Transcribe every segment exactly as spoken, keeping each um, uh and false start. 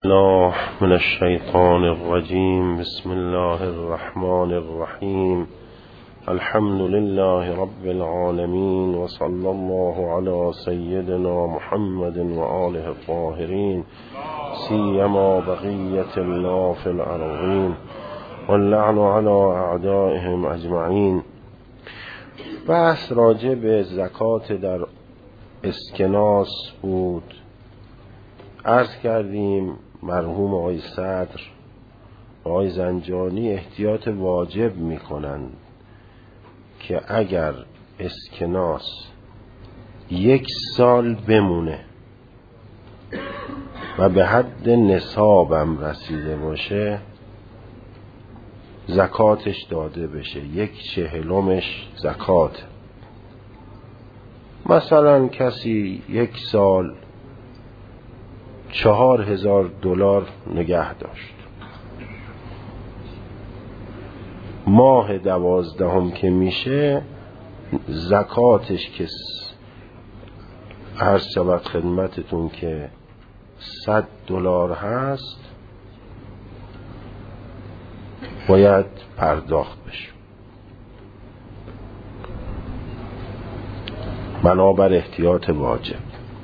الله من الشيطان الرجيم. بسم الله الرحمن الرحيم. الحمد لله رب العالمين، وصلى الله على سيدنا محمد وآله الطاهرين، سيما بقية الله في الأرضين، واللعن على أعدائهم أجمعين. بحث راجع به زکات در اسکناس بود. عرض کردیم مرحوم آقای صدر آقای زنجانی احتیاط واجب میکنند که اگر اسکناس یک سال بمونه و به حد نصابم رسیده باشه زکاتش داده بشه، یک چهلمش زکات. مثلا کسی یک سال چهار هزار دلار نگه داشت، ماه دوازدهم که میشه زکاتش که هر شود خدمتتون که صد دلار هست باید پرداخت بشه. بنابر احتیاط واجب.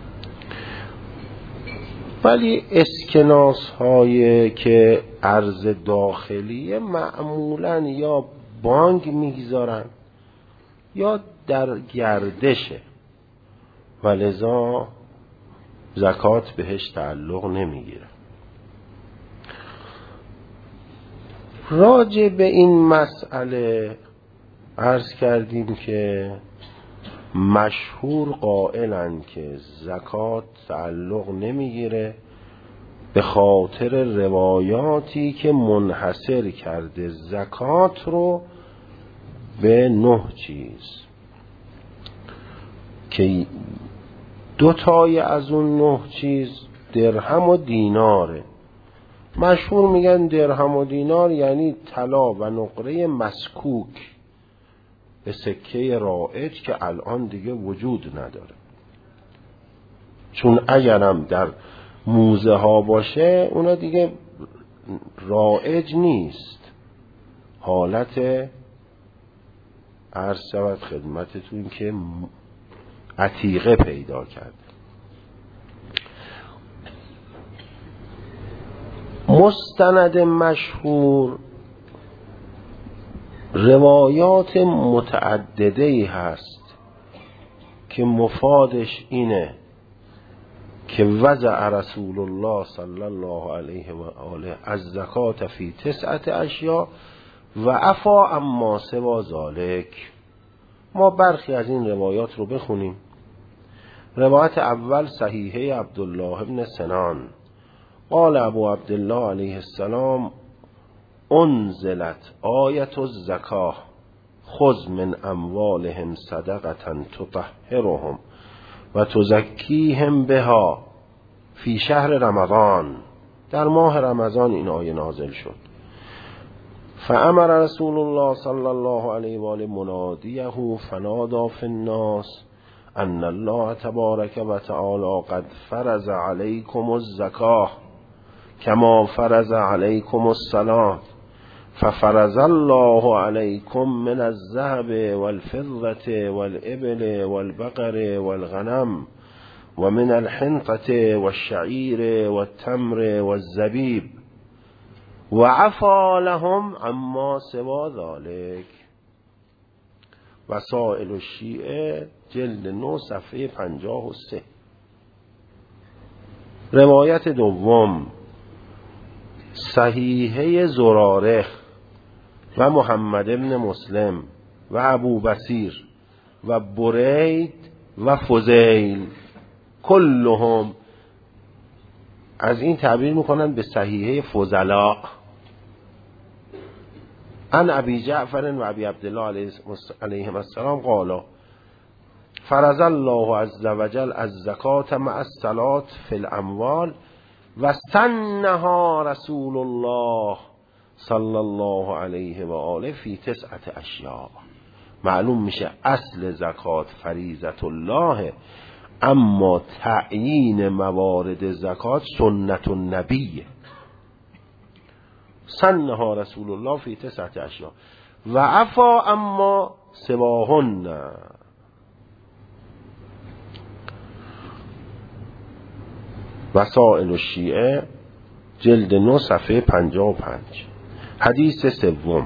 ولی اسکناس هایی که ارز داخلی معمولا یا بانک میگذارن یا در گردشه و لذا زکات بهش تعلق نمیگیره. راجع به این مسئله عرض کردیم که مشهور قائلن که زکات تعلق نمیگیره به خاطر روایاتی که منحصر کرده زکات رو به نه چیز که دو تای از اون نه چیز درهم و دیناره. مشهور میگن درهم و دینار یعنی طلا و نقره مسکوک به سکه رائج که الان دیگه وجود نداره، چون اگرم در موزه ها باشه اونا دیگه رائج نیست، حالت عرض شود خدمتتون که عتیقه پیدا کرده. مستند مشهور روایات متعدده‌ای هست که مفادش اینه که وضع رسول الله صلی الله علیه و آله از زکات فی تسعت اشیاء و عفا اما سوا ذالک. ما برخی از این روایات رو بخونیم. روایت اول صحیحه عبدالله ابن سنان قال ابو عبدالله علیه السلام انزلت آیت الزکاه خذ من اموالهم صدقه تطهرهم و تزکیهم بها فی شهر رمضان. در ماه رمضان این آیه نازل شد. فامر رسول الله صلی الله علیه و آله منادیه فنادى فی الناس ان الله تبارک و تعالی قد فرض علیکم الزکاه کما فرض علیکم الصلاة ففرض الله علیکم من الذهب والفضة والابل والبقر والغنم ومن الحنطة والشعير والتمر والزبيب وعفا لهم عما سوى ذلك. وسائل الشیعه جلد نو صفحه پنجاه و سه. روایت دوم صحیحه زراره و محمد ابن مسلم و ابو بصیر و برید و فضیل کلهم از این تعبیر میکنن به صحیحه فضلاء. عن ابی جعفر و ابی عبدالله علیهم السلام قالا فرض الله عز وجل الزکات مع الصلاة فی الاموال و سنها رسول الله صلی الله علیه و آله فی تسعت اشیاء. معلوم میشه اصل زکات فریضت الله، اما تعیین موارد زکات سنت النبی سنها رسول الله فی تسعة اشیاء و عفا اما سواهن. وسائل الشیعه جلد نه صفحه پنجاه و پنج. حدیث سوم،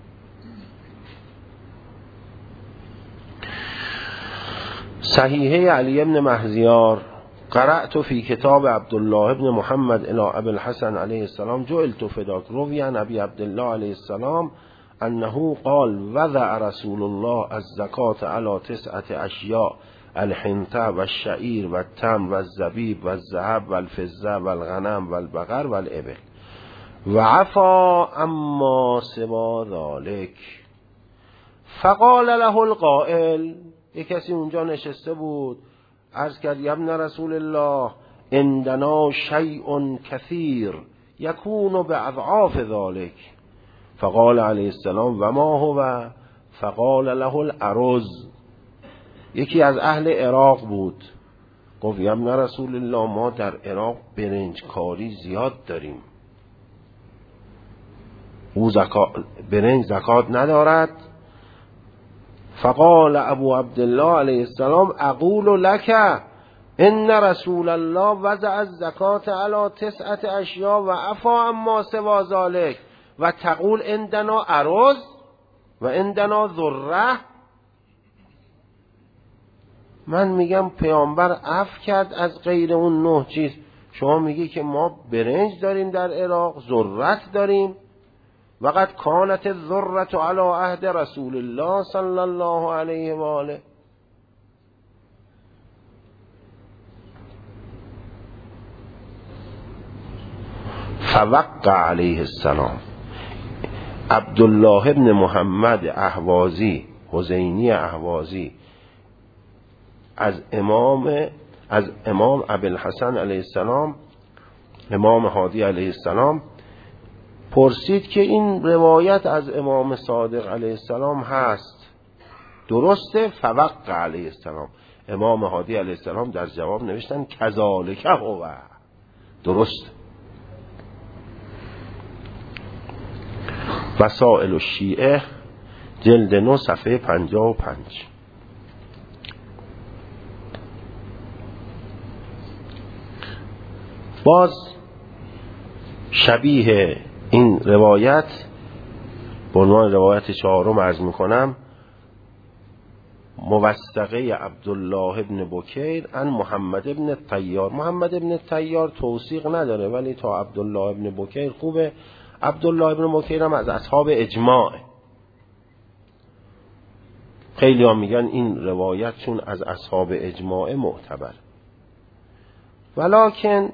صحیحه علی بن مهزیار قرأت فی کتاب عبدالله بن محمد الی ابی الحسن علیه السلام جعلت فداک روی عن ابی عبدالله علیه السلام انه قال وضع رسول الله الزکاة علی تسعة اشیاء الحنطه و الشعیر و التمر و الزبیب و الذهب و الفضه و الغنم و البقر و الابل و عفا اما سوا ذلك. فقال له القائل، یک کسی اونجا نشسته بود، عرض کرد یا ابن رسول الله عندنا شیء کثیر یکون باضعاف ذلك. فقال علیه السلام و ما هو؟ فقال له الارز. یکی از اهل عراق بود، گفت یا ابن رسول الله ما در عراق برنج کاری زیاد داریم، او زکات برنج زکات ندارد. فقال ابو عبدالله علیه السلام اقول لك ان رسول الله وضع الزکات علی تسعة اشیاء و عفا اما سوا ذلك و تقول عندنا ارز و عندنا ذره. من میگم پیامبر عفو کرد از غیر اون نه چیز، شما میگی که ما برنج داریم در عراق، ذرت داریم. وقد کانت الذرة علی عهد رسول الله صلی الله علیه و آله. فوقع علیه السلام. عبدالله ابن محمد اهوازی حسینی اهوازی از امام از امام ابوالحسن علیه السلام، امام هادی علیه السلام پرسید که این روایت از امام صادق علیه السلام هست، درسته؟ فوقع علیه السلام. امام هادی علیه السلام در جواب نوشتن کذالک هو، درست. وسائل الشیعه جلد نه صفحه پنجاه و پنج. باز شبیه این روایت به عنوان روایت چهارم عرض میکنم، موثقه عبدالله ابن بکیر عن محمد ابن الطیار. محمد ابن الطیار توثیق نداره ولی تا عبدالله ابن بکیر خوبه. عبدالله ابن بکیر هم از اصحاب اجماع. خیلی ها میگن این روایت چون از اصحاب اجماع معتبر، ولکن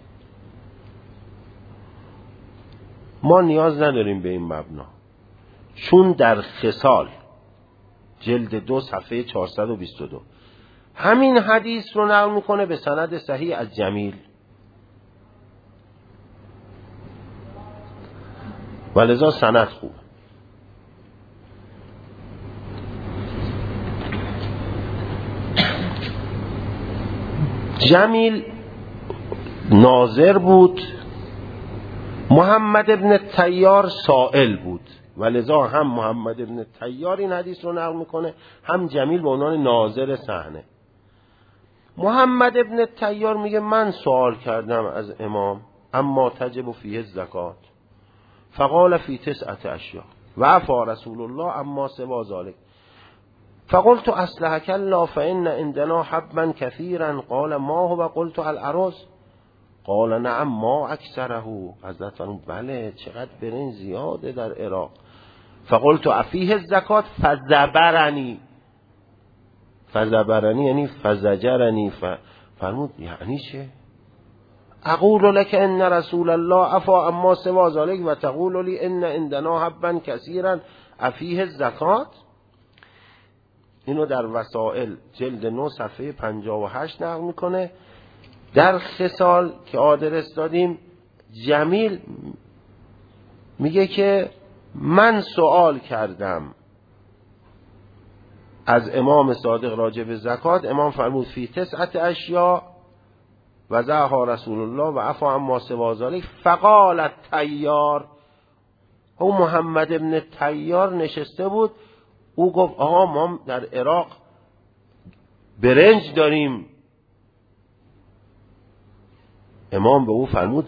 ما نیاز نداریم به این مبنا، چون در خصال جلد دو صفحه چهارصد و بیست و دو همین حدیث رو نقل میکنه به سند صحیح از جمیل، ولذا سند خوب. جمیل ناظر بود، محمد ابن الطیار سائل بود، ولذا هم محمد ابن الطیار این حدیث رو نقل میکنه، هم جمیل به عنوان ناظر صحنه. محمد ابن الطیار میگه من سوال کردم از امام اما تجب فیه الزکات فقال فی تسعة اشیاء و عفا رسول الله اما سوا ذلك. فقلت اصلحك الله فان عندنا حبا كثيرا قال ما هو؟ قلت الارز قال نعم ما اکثره. حضرت فرمود بله چقدر برنج زیاده در عراق. فقلت افیه الزکات فزبرنی. فزبرنی یعنی فزجرنی. فرمود یعنی چه؟ اقول لك ان رسول الله عفا اما سوا ذلك و تقول لي ان عندنا حبا كثيرا افیه الزکات. اینو در وسائل جلد نه صفحه پنجاه و هشت نقل میکنه. در خصال که آدرس دادیم، جمیل میگه که من سوال کردم از امام صادق راجع به زکات، امام فرمود فی تسعت اشیا وضعها رسول الله و عفا عما سوا ذلک فقال الطیار. او محمد ابن طیار نشسته بود، او گفت آقا ما در عراق برنج داریم. امام به او فرمود،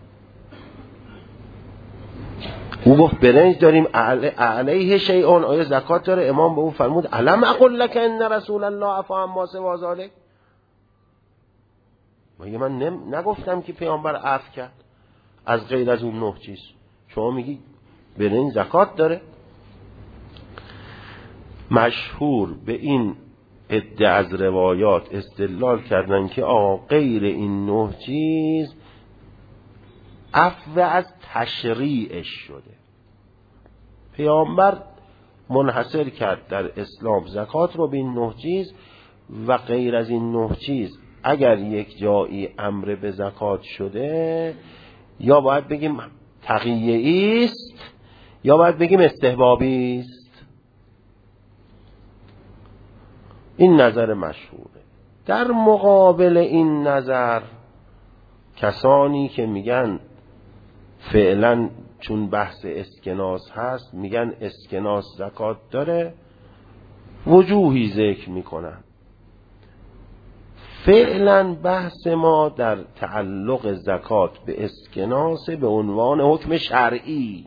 او گفت برنج داریم علیه شیئون، آیا زکات داره؟ امام به او فرمود الم اقل لك ان رسول الله عفا عما سوا ذلک. مگه من نگفتم که پیامبر عفو کرد از غیر از اون نه چیز؟ شما میگی برنج زکات داره؟ مشهور به این عده از روایات استدلال کردن که آقا غیر این نه چیز عفو از تشریعش شده. پیامبر منحصر کرد در اسلام زکات رو به این نه چیز و غیر از این نه چیز اگر یک جایی امر به زکات شده یا باید بگیم تقییعی است یا باید بگیم استحبابی است. این نظر مشهوره. در مقابل این نظر کسانی که میگن فعلا چون بحث اسکناس هست میگن اسکناس زکات داره، وجوهی ذکر میکنن. فعلا بحث ما در تعلق زکات به اسکناس به عنوان حکم شرعی.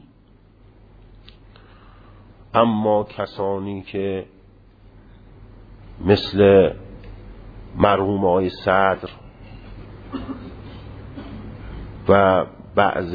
اما کسانی که مثل مرحوم آقای صدر و بعض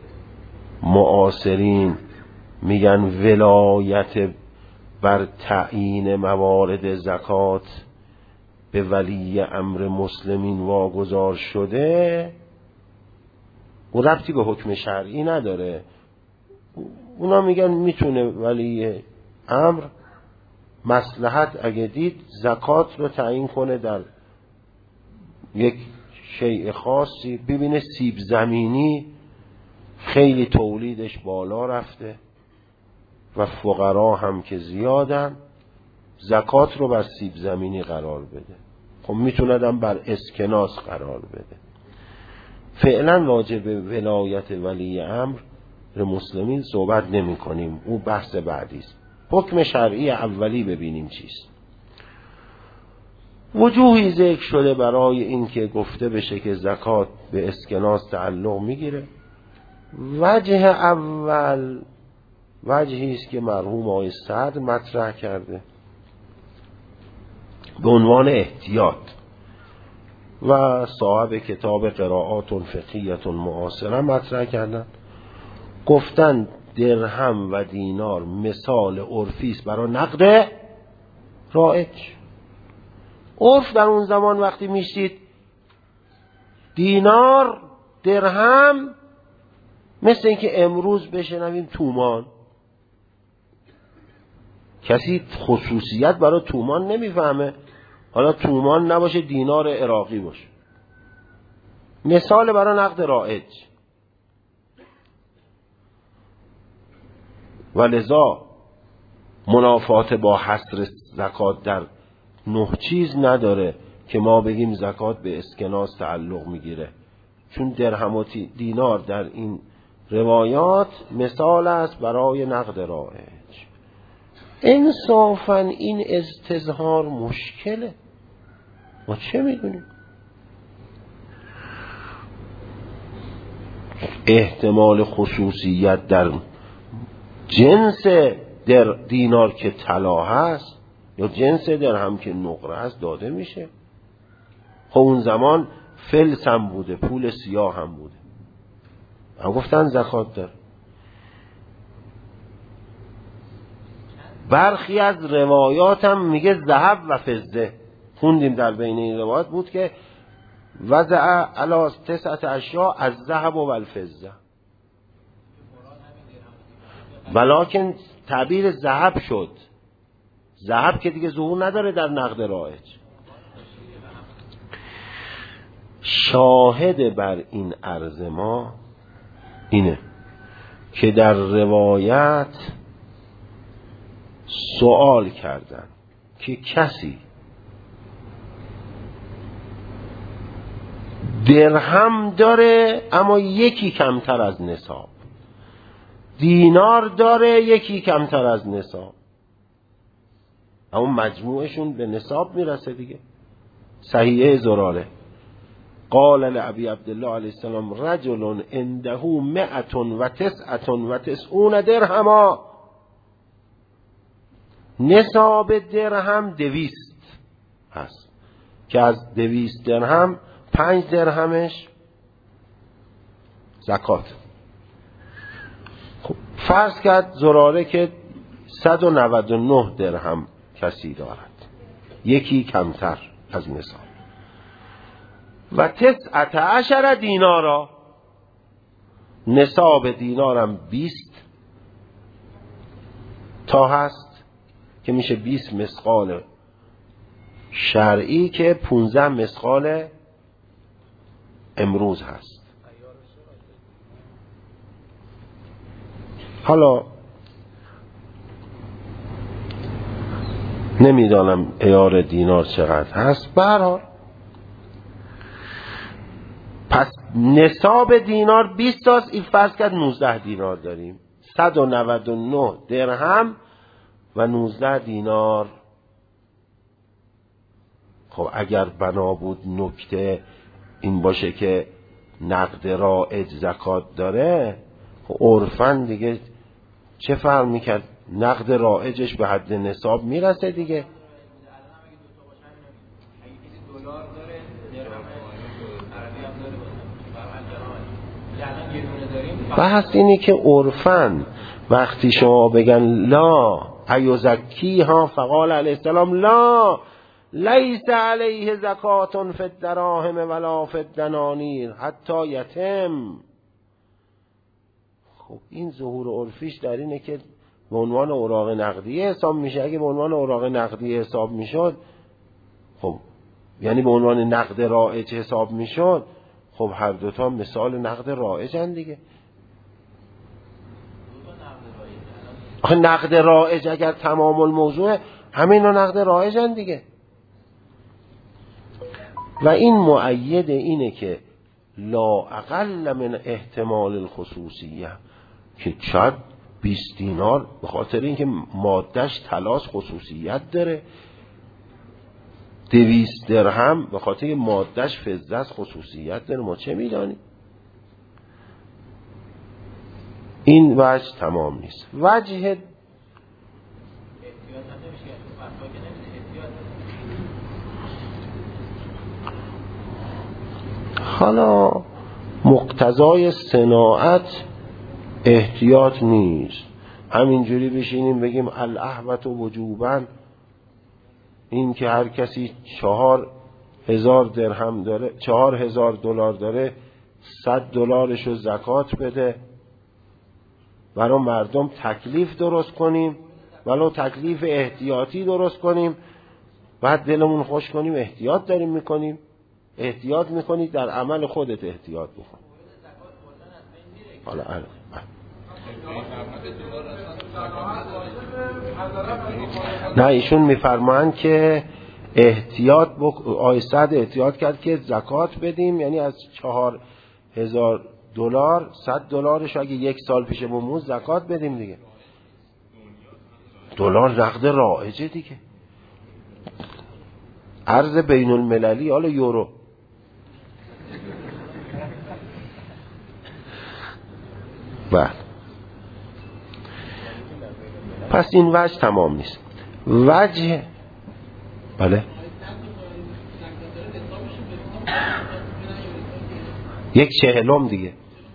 معاصرین میگن ولایت بر تعیین موارد زکات به ولی امر مسلمین واگذار شده، اون ربطی به حکم شرعی نداره. اونا میگن میتونه ولی امر مصلحت اگه دید زکات رو تعیین کنه در یک شیء خاصی. ببینه سیب زمینی خیلی تولیدش بالا رفته و فقرا هم که زیادن، زکات رو بر سیب زمینی قرار بده. خب میتوندم بر اسکناس قرار بده. فعلا راجع به ولایت ولی امر مسلمین صحبت نمی کنیم، او بحث بعدی است. حکم شرعی اولی ببینیم چیست. وجوهی ذکر شده برای این که گفته بشه که زکات به اسکناس تعلق میگیره. وجه اول وجهی است که مرحوم آقای صدر مطرح کرده به عنوان احتیاط و صاحب کتاب قرائات فقهیه معاصره مطرح کردن. گفتن درهم و دینار مثال عرفی است برای نقد رایج. عرف در اون زمان وقتی میشید دینار درهم، مثل اینکه امروز بشنویم تومان. کسی خصوصیت برای تومان نمیفهمه، حالا تومان نباشه دینار عراقی باشه. مثال برای نقد رایج. و لذا منافات با حصر زکات در نه چیز نداره که ما بگیم زکات به اسکناس تعلق میگیره، چون درهم و دینار در این روایات مثال است برای نقد رایج. انصافاً این استظهار مشکله. ما چه میدونیم؟ احتمال خصوصیت در جنس در دینار که طلا هست یا جنس درهم که نقره هست داده میشه. خب اون زمان فلس هم بوده، پول سیاه هم بوده، هم گفتن زکات داره. برخی از روایات هم میگه ذهب و فضه. خوندیم در بین این روایات بود که وضع علی تسعت اشیاء از ذهب و الفضه، ولکن تعبیر ذهب شد. ذهب که دیگه ظهور نداره در نقد رایج. شاهد بر این عرض ما اینه که در روایت سوال کردن که کسی درهم داره اما یکی کمتر از نصاب، دینار داره یکی کمتر از نصاب، اما مجموعشون به نصاب میرسه دیگه. صحیحه زراره قال لأبی عبدالله علیه السلام رجل عنده مئة و تسعة و تسعون درهما، نصاب درهم دویست هست که از دویست درهم پنج درهمش زکات. خب فرض کرد زراره که صد و نود و نه درهم کسی دارد، یکی کمتر از نصاب، و تسعت عشر دینارا، نصاب دینارم بیست تا هست که میشه بیست مثقال شرعی که پونزده مثقال امروز هست. حالا نمیدانم عیار دینار چقدر هست، به هر حال پس نصاب دینار بیست تاست، این فرض کرد نوزده دینار داریم، صد و نود و نه درهم و نوزده دینار. خب اگر بنا بود نکته این باشه که نقد رایج زکات داره، خب عرفاً دیگه چه فرق میکرد، نقد رایجش به حد نصاب میرسه دیگه. بحث اینی که عرفاً وقتی شما بگن لا ایزکیها، فقال علیه السلام لا لیس علیه زکات فی الدراهم ولا فی الدنانیر حتی یتم. خب این ظهور عرفیش در اینه که به عنوان اوراق نقدیه حساب میشه. اگه به عنوان اوراق نقدیه حساب میشد، خب یعنی به عنوان نقد رایج حساب میشد، خب هر دوتا مثال نقد رایجن دیگه. آخه نقد رایج اگر تمام الموضوع، همین رو نقد رایجن دیگه. و این مؤید اینه که لا اقل من احتمال الخصوصیه، که شاید بیست دینار به خاطر اینکه مادهش طلاست خصوصیت داره، دویست درهم به خاطر اینکه مادهش فضه است خصوصیت داره، ما چه میدانیم. این وجه تمام نیست. وجه حالا مقتضای صناعت احتیاط نیست، همینجوری بشینیم بگیم الاحوط وجوباً، این که هر کسی چهار هزار درهم داره، چهار هزار دلار داره، صد دلارشو زکات بده، برای مردم تکلیف درست کنیم، ولو تکلیف احتیاطی درست کنیم، بعد دلمون خوش کنیم احتیاط داریم میکنیم. احتیاط میکنید در عمل خودت احتیاط بکن. حالا نه ایشون میفرمایند که احتیاط بک... آیستاد احتیاط کرد که زکات بدیم، یعنی از چهار هزار دلار صد دلارش اگه یک سال پیش بمون زکات بدیم دیگه. دلار نقد رایجه دیگه، ارز بین المللی، حالا یورو. بله پس این وجه تمام نیست. وجه بله یک چهلم دیگه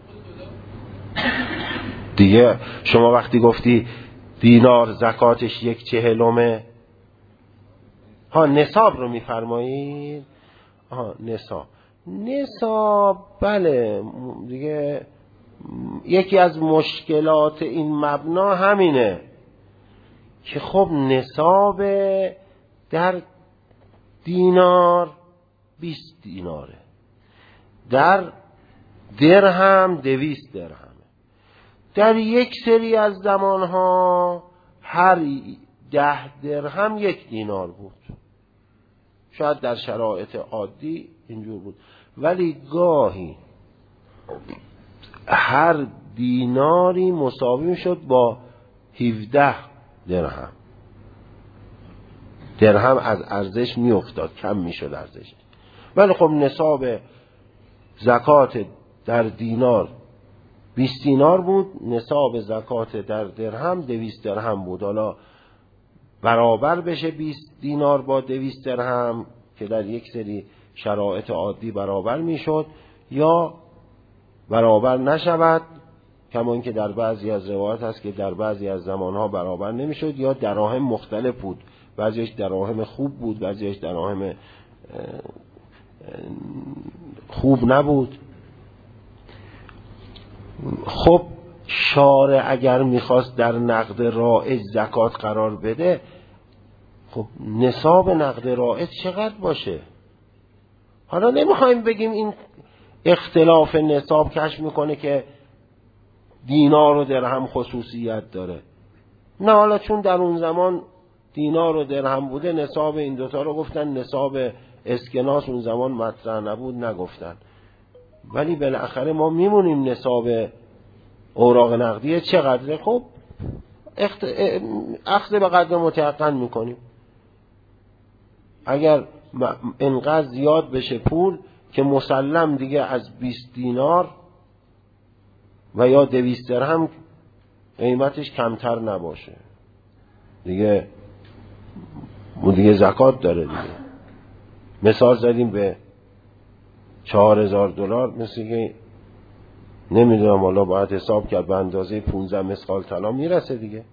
دیگه شما وقتی گفتی دینار زکاتش یک چهلمه، ها نصاب رو میفرمایید. ها نصاب نصاب بله دیگه. یکی از مشکلات این مبنا همینه که خب نصاب در دینار بیست دیناره، در درهم دویست درهمه. در یک سری از زمانها هر ده درهم یک دینار بود. شاید در شرایط عادی اینجور بود، ولی گاهی هر دیناری مساوی شد با هفده درهم. درهم از ارزش می افتاد، کم می شد ارزش. ولی خب نصاب زکات در دینار بیست دینار بود، نصاب زکات در درهم دویست درهم بود. حالا برابر بشه بیست دینار با دویست درهم که در یک سری شرایط عادی برابر می شد، یا برابر نشود، کمان که در بعضی از روایات هست که در بعضی از زمانها برابر نمی شد، یا دراهم مختلف بود، بعضیش دراهم خوب بود، بعضیش دراهم خوب نبود. خب شارع اگر میخواست در نقد رایج زکات قرار بده، خب نصاب نقد رایج چقدر باشه؟ حالا نمیخوایم بگیم این اختلاف نصاب کشف میکنه که دینار و درهم خصوصیت داره. نه، حالا چون در اون زمان دینار و درهم بوده، نصاب این دوتا رو گفتن، نصاب اسکناس اون زمان مطرح نبود نگفتن. ولی بالاخره ما میمونیم نصاب اوراق نقدیه چقدره. خب اخت... اخذ به قدر متیقن میکنیم. اگر انقدر زیاد بشه پول که مسلم دیگه از بیست دینار و یا دویست درهم قیمتش کمتر نباشه، دیگه دیگه زکات داره دیگه. مثال زدیم به چهار هزار دلار، مثل که نمیدونم حالا باید حساب کرد به اندازه پونزده مثقال طلا میرسه دیگه.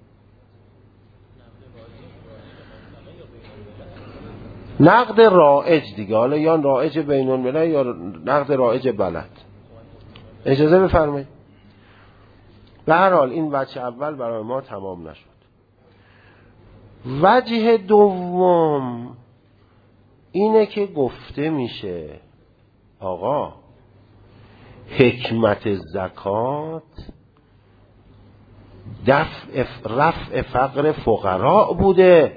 نقد رایج دیگه، حالا یا رایج بین الملل یا نقد رایج بلد. اجازه بفرمایید. به هر حال این وجه اول برای ما تمام نشد. وجه دوم اینه که گفته میشه آقا حکمت زکات دفع رفع فقر فقراء بوده.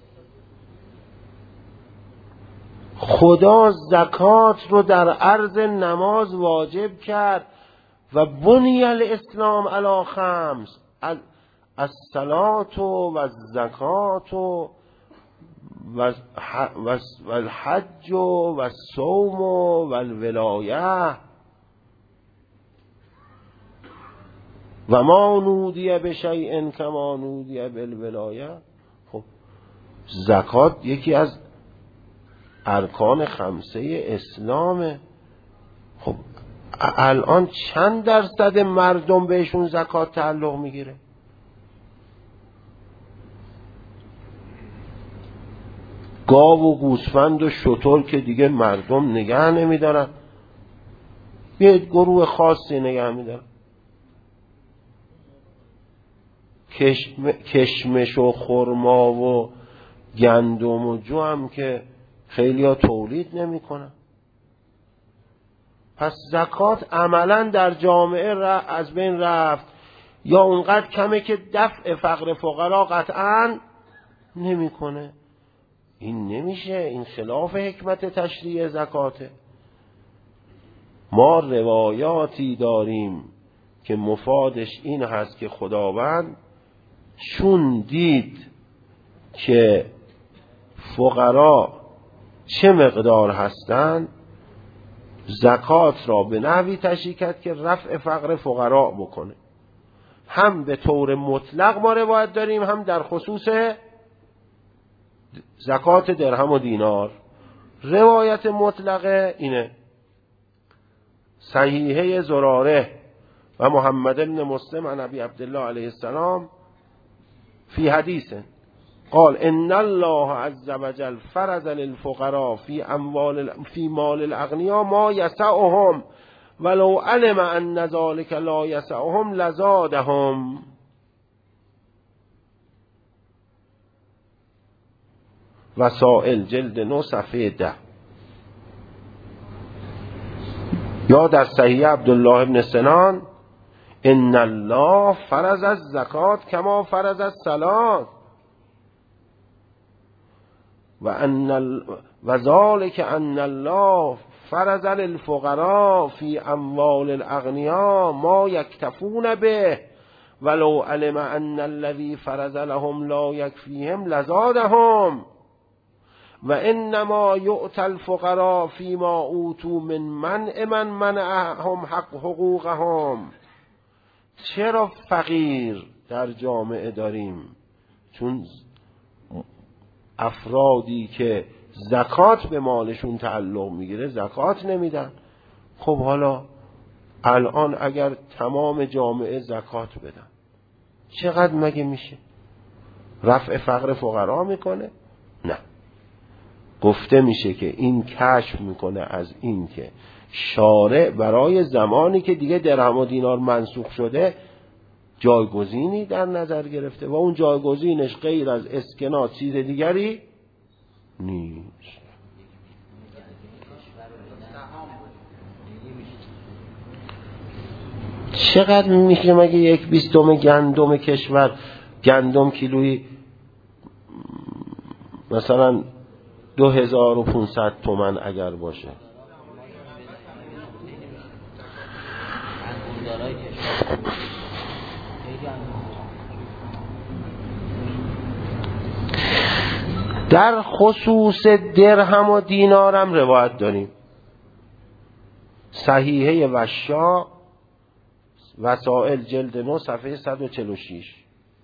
خدا زکات رو در عرض نماز واجب کرد و بنی الاسلام علی خمس: الصلاة و الزکات و الحج و الصوم و الولایه و ما نودی بشیء کما نودی بالولایه. خب زکات یکی از ارکان خمسه اسلامه. خب الان چند درصد مردم بهشون زکات تعلق میگیره؟ گاو و گوسفند و شتر که دیگه مردم نگه نمیدارن، یه گروه خاصی نگه میدارن. کشم، کشمش و خرما و گندم و جو هم که خیلی ها تولید نمی کنن. پس زکات عملا در جامعه از بین رفت، یا اونقدر کمه که دفع فقر فقرا قطعا نمی کنه. این نمیشه، این خلاف حکمت تشریع زکاته. ما روایاتی داریم که مفادش این هست که خداوند چون دید که فقرا چه مقدار هستند، زکات را به نحوی تشریع کرد که رفع فقر فقرا بکنه. هم به طور مطلق ما روایت داریم، هم در خصوص زکات درهم و دینار. روایت مطلقه اینه: صحیحه زراره و محمد بن مسلم عن ابی عبدالله علیه السلام فی حدیث قال ان الله عز وجل فرض للفقراء في اموال في مال الاغنياء ما يسعهم ولو علم ان ذلك لا يسعهم لزادهم. وسائل جلد نو صفحه ده. یا در صحیح عبدالله بن سنان ان الله فرض الزکات کما فرض الصلاة. و ان ال... و ذلک ان الله فرض للفقراء فی اموال الاغنیاء ما یکتفون به ولو علم ان الذی فرض لهم لا یکفیهم لزادهم و انما یؤتی الفقراء فیما اوتوا من منع من منعهم حق حقوقهم. چرا فقیر در جامعه داریم؟ چون افرادی که زکات به مالشون تعلق میگیره زکات نمیدن. خب حالا الان اگر تمام جامعه زکات بدن چقدر مگه میشه؟ رفع فقر فقرا میکنه؟ نه. گفته میشه که این کشف میکنه از این که شارع برای زمانی که دیگه درهم و دینار منسوخ شده جایگزینی در نظر گرفته و اون جایگزینش غیر از اسکناس چیز دیگری نیست. چقدر میشه مگه یک بیستم گندم کشور؟ گندم کیلویی مثلا دو هزار و پونصد تومن اگر باشه، در خصوص درهم و دینارم روایت داریم. صحیحه وشا وسائل جلد نو صفحه صد و چهل و شش.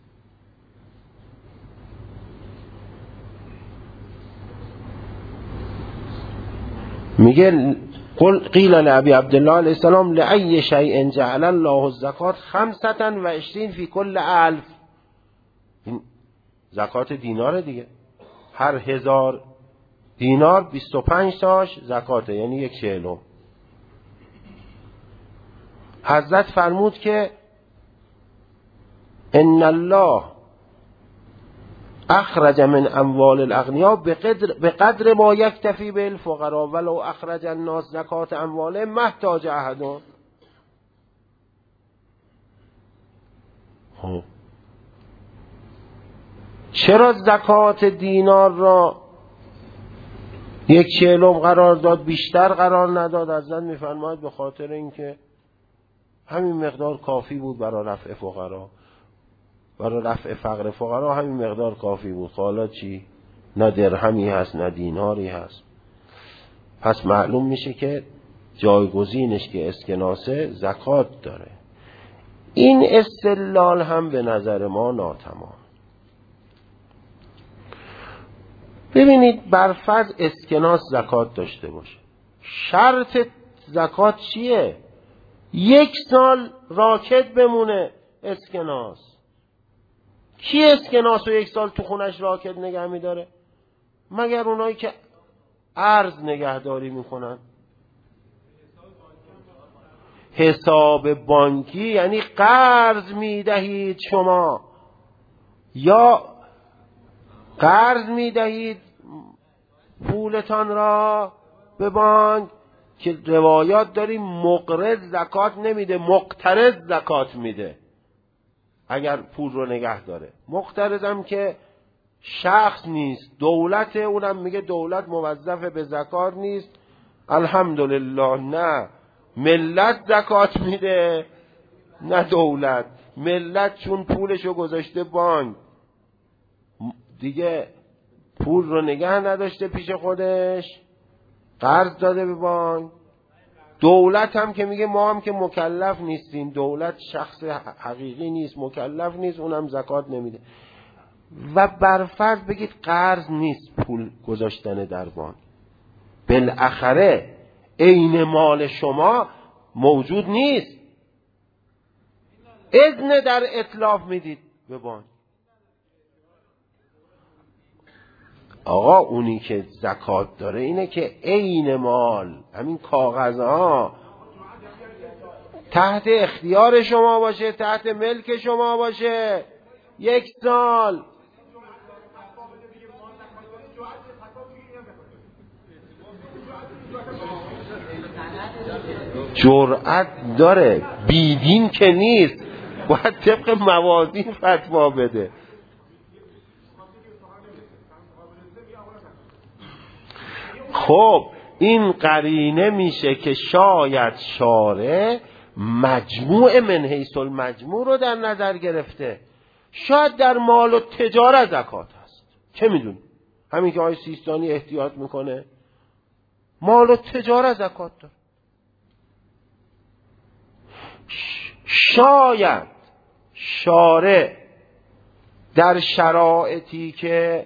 میگه قیل لابی عبدالله علیه السلام لأی شیء جعل الله الزکات خمسة و عشرین فی کل الف. این زکات دینار دیگه، هر هزار دینار بیست و پنج تاش زکاته، یعنی یک چهلم. حضرت فرمود که ان الله اخرج من اموال الاغنیاء بقدر بقدر ما یکتفی به الفقراء ولو اخرج الناس زکات اموالهم ما احتاج احد. خب چرا زکات دینار را یک چهلم قرار داد، بیشتر قرار نداد؟ حضرت میفرماید به خاطر اینکه همین مقدار کافی بود برای رفع فقرا، برای رفع فقر فقرا همین مقدار کافی بود. حالا چی؟ نه درهمی هست نه دیناری هست. پس معلوم میشه که جایگزینش که اسکناسه زکات داره. این استدلال هم به نظر ما ناتمام. ببینید برفرض اسکناس زکات داشته باشه، شرط زکات چیه؟ یک سال راکد بمونه اسکناس. کی اسکناس رو یک سال تو خونش راکد نگه میداره؟ مگر اونایی که ارز نگهداری میکنن. حساب بانکی یعنی قرض میدهید شما، یا قرض میدهید پولتان را به بانک که روایات داریم مقرض زکات نمیده، مقترض زکات میده اگر پول رو نگه داره. مقترض هم که شخص نیست، دولت، اونم میگه دولت موظف به زکات نیست. الحمدلله نه ملت زکات میده نه دولت. ملت چون پولشو گذاشته بانک دیگه پول رو نگه نداشته پیش خودش، قرض داده به بانک. دولت هم که میگه ما هم که مکلف نیستیم، دولت شخص حقیقی نیست، مکلف نیست، اونم زکات نمیده. و برفرض بگید قرض نیست پول گذاشتن در بانک، بالاخره عین مال شما موجود نیست، اذن در اتلاف میدید به بانک. آقا اونی که زکات داره اینه که عین مال، همین کاغذها تحت اختیار شما باشه، تحت ملک شما باشه یک سال. جرأت داره، بیدین که نیست، باید طبق موازین فتوا بده. خب این قرینه میشه که شاید شارع مجموع من حیث المجموع رو در نظر گرفته. شاید در مال و تجارت زکات هست، چه میدونی؟ همین که آقای سیستانی احتیاط میکنه مال و تجارت زکات داره. شاید شارع در شرایطی که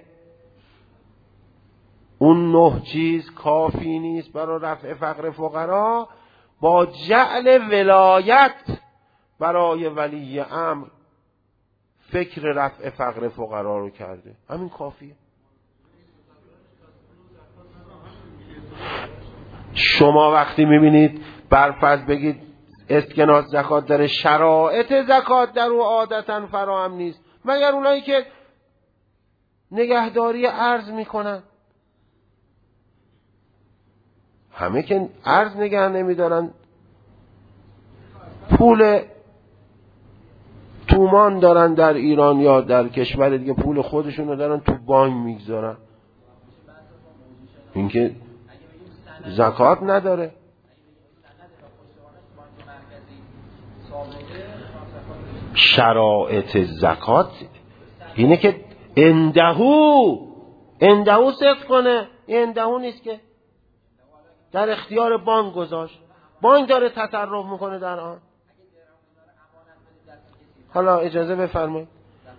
اون نه چیز کافی نیست برای رفع فقر فقرا، با جعل ولایت برای ولی امر فکر رفع فقر فقرا رو کرده. همین کافیه. شما وقتی میبینید برفرض بگید اسکناس زکات داره، شرایط زکات در او عادتا فراهم نیست، مگر اونایی که نگهداری ارز میکنن. همه که ارز نگه نمیدارن، پول تومان دارن در ایران یا در کشور دیگه، پول خودشون رو دارن تو بانک میگذارن، این که زکات نداره. شرایط زکات اینه که اندهو اندهو صرف کنه. اندهو نیست که در اختیار بانک گذاشت، بانک داره تصرف میکنه در آن. حالا اجازه بفرمایید.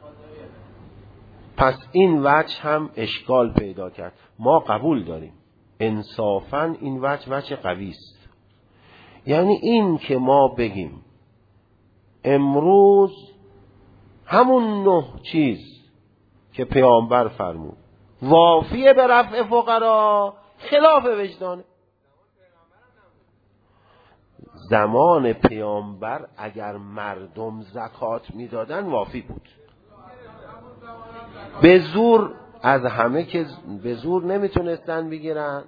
پس این وجه هم اشکال پیدا کرد. ما قبول داریم انصافاً این وجه وجه قوی است. یعنی این که ما بگیم امروز همون نه چیز که پیامبر فرمود وافیه به رفع فقرا، خلاف وجدانه. زمان پیامبر اگر مردم زکات میدادن وافی بود. به زور از همه که به زور نمیتونستن بگیرن.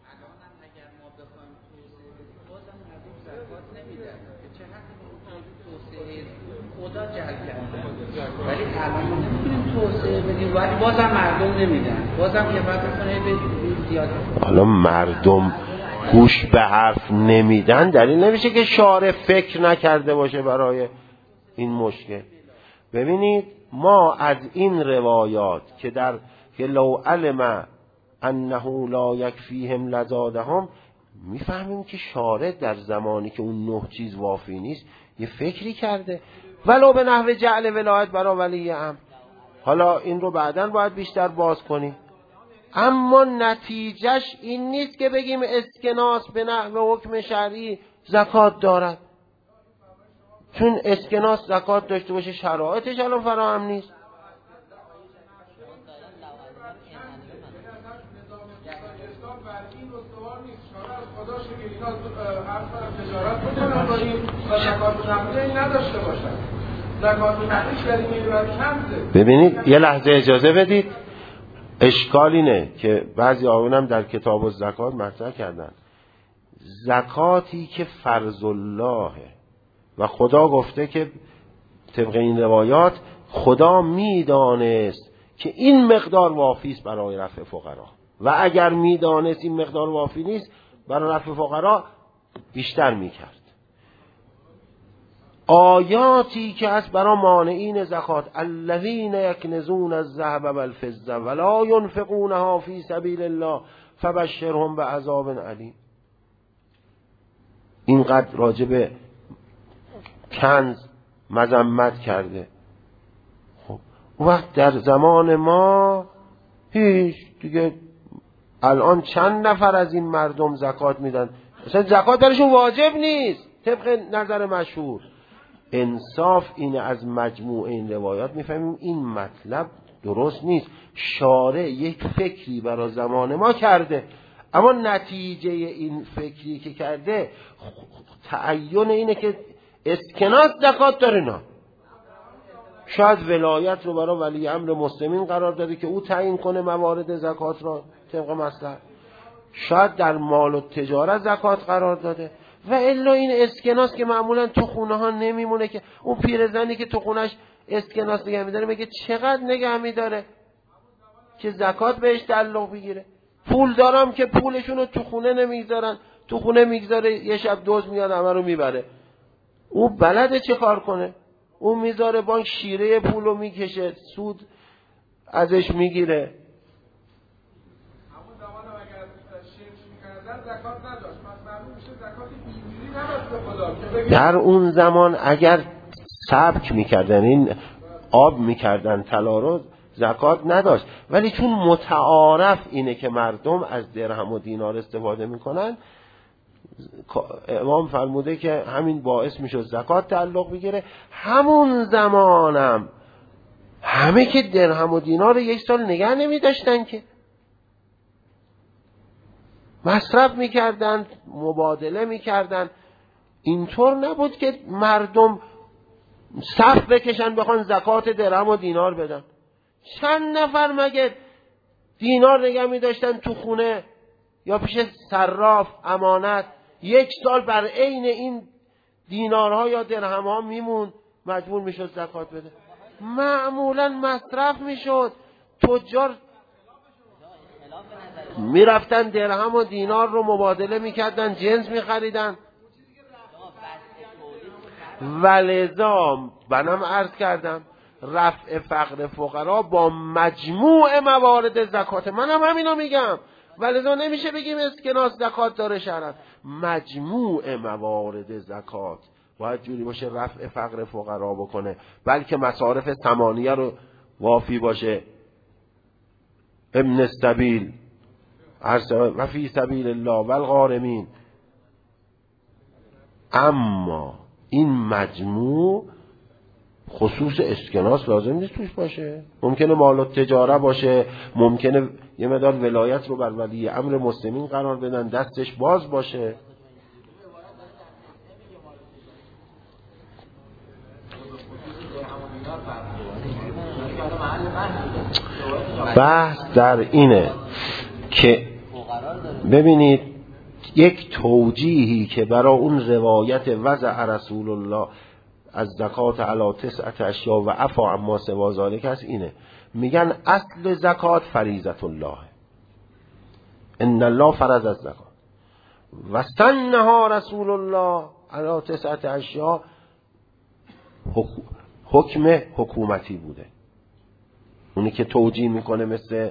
خدا جلب کرده ولی الان ما نمیتونیم توسعه بدیم، ولی بازم مردم نمیدن، بازم یه فرق میکنه به زیاد. حالا مردم گوش به حرف نمیدن دلیل نمیشه که شارع فکر نکرده باشه برای این مشکل. ببینید ما از این روایات که در که لو علم انه لا یکفیهم لزادهم میفهمیم که شارع در زمانی که اون نه چیز وافی نیست یه فکری کرده، ولو به نحو جعل ولایت برای ولی امر. حالا این رو بعداً باید بیشتر باز کنیم، اما نتیجهش این نیست که بگیم اسکناس به نحو حکم شرعی زکات دارد، چون اسکناس زکات داشته باشه شرایطش الان فراهم نیست. ببینید یه لحظه اجازه بدید، اشکال اینه که بعضی آقایون در کتاب الزکات مطرح کردن زکاتی که فرض اللهه و خدا گفته که طبق این روایات خدا میدانست که این مقدار وافی است برای رفع فقرا و اگر میدانست این مقدار وافی نیست برای رفع فقرا بیشتر میکرد. آیاتی که از برای مانعین زکات الذین یکنزون الذهب والفضه ولا ينفقونها فی سبیل الله فبشرهم بعذاب علیم، اینقدر راجب کنز مذمت کرده. خب وقت در زمان ما هیچ دیگه الان چند نفر از این مردم زکات میدن، اصلا زکات برشون واجب نیست طبق نظر مشهور. انصاف اینه از مجموع این روایات میفهمیم این مطلب درست نیست. شارع یک فکری برای زمان ما کرده، اما نتیجه این فکری که کرده تعین اینه که اسکناس زکات داره. نه شاید ولایت رو برای ولی امر مسلمین قرار داده که او تعیین کنه موارد زکات را طبق مصلحت، شاید در مال و تجارت زکات قرار داده، و الا این اسکناس که معمولا تو خونه ها نمیمونه که اون پیرزنی که تو خونش اسکناس نگه میداره میگه چقدر نگه میداره که زکات بهش تعلق بگیره. پول دارم که پولشونو تو خونه نمیگذارن، تو خونه میگذاره یه شب دوز میاد همه رو میبره. او بلده چه کار کنه؟ او میذاره بانک شیره پولو میکشه، سود ازش میگیره. همون زمان اگر شرک میکردن زکات نداشت، پس معلوم میشه زکات اینجوری نداشت به خدا. در اون زمان اگر سبک میکردن، این آب میکردن طلا رو، زکات نداشت. ولی چون متعارف اینه که مردم از درهم و دینار استفاده میکنن، امام فرموده که همین باعث میشد زکات تعلق بگیره. همون زمانم همه که درهم و دینار یک سال نگه نمیداشتن، که مصرف میکردن، مبادله میکردن. اینطور نبود که مردم صف بکشن بخوان زکات درهم و دینار بدن. چند نفر مگه دینار نگه میداشتن تو خونه یا پیش صراف امانت، یک سال بر عین این دینارها یا درهمها میمون، مجبور میشد زکات بده. معمولا مصرف میشد. تجار میرفتن درهم و دینار رو مبادله میکردن، جنس میخریدن. ولذا منم عرض کردم رفع فقر فقرا با مجموع موارد زکات، منم همینو میگم. ولذا نمیشه بگیم اسکناس زکات داره شرعاً. مجموع موارد زکات باید جوری باشه رفع فقر فقرا بکنه، بلکه مصارف ثمانیه رو وافی باشه. ابن السبیل و فی سبیل الله و الغارمین. اما این مجموع خصوص اسکناس لازم نیست توش باشه. ممکنه مال تجاره باشه، ممکنه یه مقدار ولایت رو بر ولی امر مسلمین قرار بدن، دستش باز باشه. بحث در اینه که ببینید یک توجیهی که برای اون روایت وضع رسول الله از زکات علی تسعت اشیاء و عفا عما سوا ذالک است اینه. میگن اصل زکات فریضت الله، ان الله فرض الزکات و سنها رسول الله علی تسعت اشیاء، حکم حکومتی بوده. اونی که توجیه میکنه مثل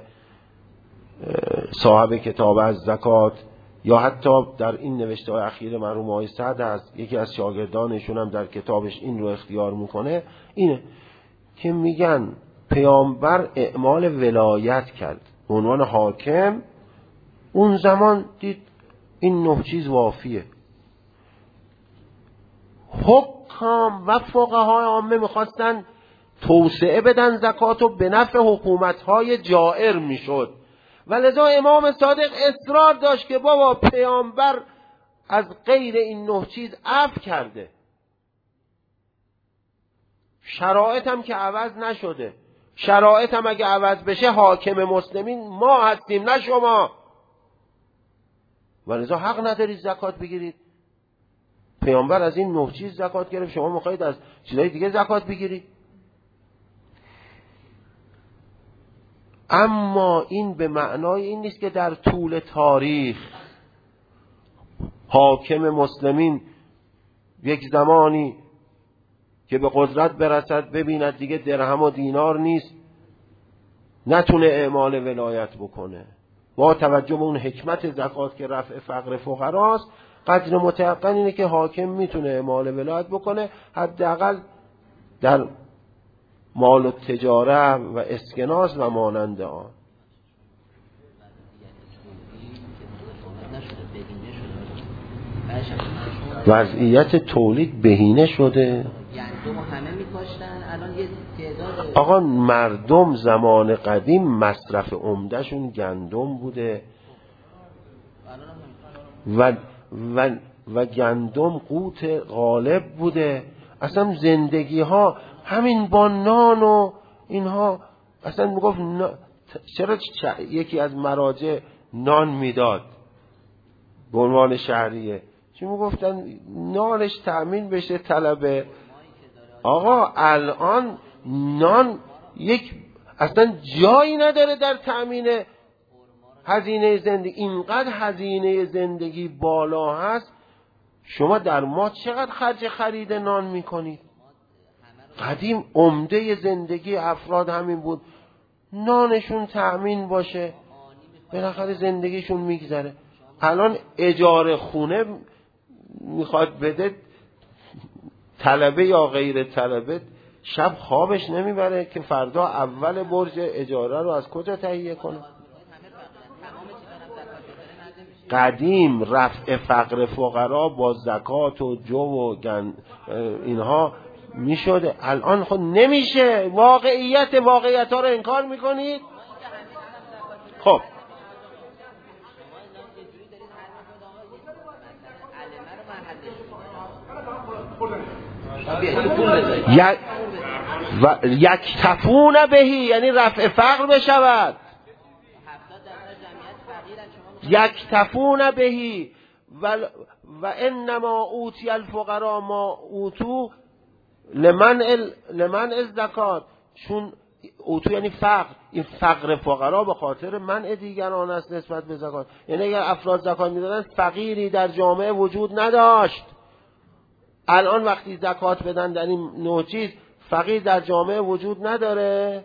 صاحب کتاب از زکات، یا حتی در این نوشته های اخیر مرحوم آقای سعد هست، یکی از شاگردانشون هم در کتابش این رو اختیار میکنه، اینه که میگن پیامبر اعمال ولایت کرد به عنوان حاکم. اون زمان دید این نه چیز وافیه. حکام و فقهای عامه میخواستن توسعه بدن زکاتو به نفع حکومت‌های جائر میشد. ولذا امام صادق اصرار داشت که بابا پیامبر از غیر این نه چیز عفو کرده، شرایط هم که عوض نشده. شرایط هم اگه عوض بشه حاکم مسلمین ما هستیم نه شما. ولذا حق ندارید زکات بگیرید. پیامبر از این نه چیز زکات گرفت، شما میخواید از چیزای دیگه زکات بگیرید. اما این به معنای این نیست که در طول تاریخ حاکم مسلمین یک زمانی که به قدرت برسد ببیند دیگه درهم و دینار نیست، نتونه اعمال ولایت بکنه. با توجه به اون حکمت زکات که رفع فقر فقراست، قدر متيقن اینه که حاکم میتونه اعمال ولایت بکنه، حداقل در مال و تجاره و اسکناس و مانند آن. وضعیت تولید بهینه شده. آقا مردم زمان قدیم مصرف عمدهشون گندم بوده و و و گندم قوت غالب بوده. اصلا زندگی ها همین با نان و اینها. اصلا میگفت نا... چرا چ... یکی از مراجع نان میداد به عنوان شهریه؟ چی میگفتن؟ نانش تأمین بشه طلبه. آقا الان نان یک اصلا جایی نداره در تأمین هزینه زندگی اینقدر هزینه زندگی بالا هست، شما در ماه چقدر خرج خرید نان میکنید؟ قدیم عمده زندگی افراد همین بود، نانشون تأمین باشه، بالاخره زندگیشون میگذره. الان اجاره خونه میخواد بده، طلبه یا غیر طلبه شب خوابش نمیبره که فردا اول برج اجاره رو از کجا تهیه کنه. قدیم رفع فقر فقرا با زکات و جو و گن اینها میشده، الان خود نمیشه. واقعیت واقعیت ها رو انکار میکنید. خب و یک تفون بهی یعنی رفع فقر بشود، یک تفون بهی و, و انما اوتی الفقراء ما اوتو لمن ال لمن الزکات. چون اوتو یعنی فقر، این فقر فقرا به خاطر منع دیگران است نسبت به زکات. یعنی اگر افراد زکات میدادن فقیری در جامعه وجود نداشت. الان وقتی زکات بدن در این نوع چیز، فقیر در جامعه وجود نداره.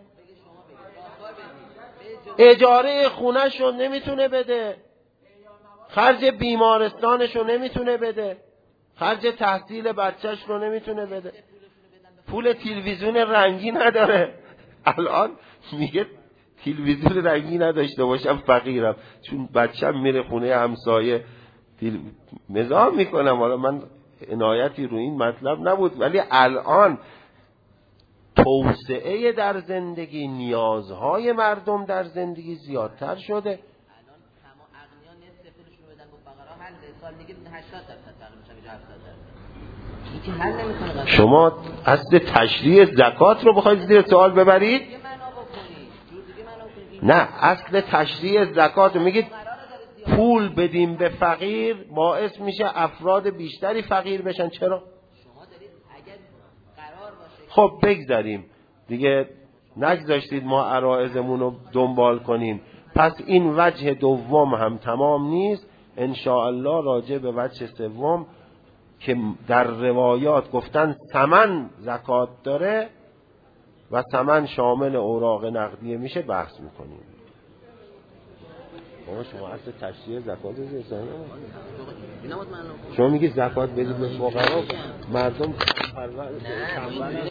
اجاره خونه‌شو نمیتونه بده، خرج بیمارستانشو نمیتونه بده، خرج تحصیل بچهش رو نمیتونه بده، پول تلویزیون رنگی نداره. الان میگه تلویزیون رنگی نداشته باشم فقیرم، چون بچه‌م میره خونه همسایه تل... مزاح میکنم. حالا من عنایتی رو این مطلب نبود، ولی الان توسعه در زندگی، نیازهای مردم در زندگی زیادتر شده. شما اصل تشریع زکات رو بخواید زیر سوال ببرید؟ نه، اصل تشریع زکات رو میگید پول بدیم به فقیر باعث میشه افراد بیشتری فقیر بشن. چرا؟ خب بگذاریم دیگه، نگذاشتید ما عرائضمون رو دنبال کنیم. پس این وجه دوم هم تمام نیست. انشاءالله راجع به وجه سوم که در روایات گفتن ثمن زکات داره و ثمن شامل اوراق نقدیه میشه بحث میکنیم. بابا شما اصل تشریع زکات رو زیستانه، شما میگی زکات بدید به فقرا، مردم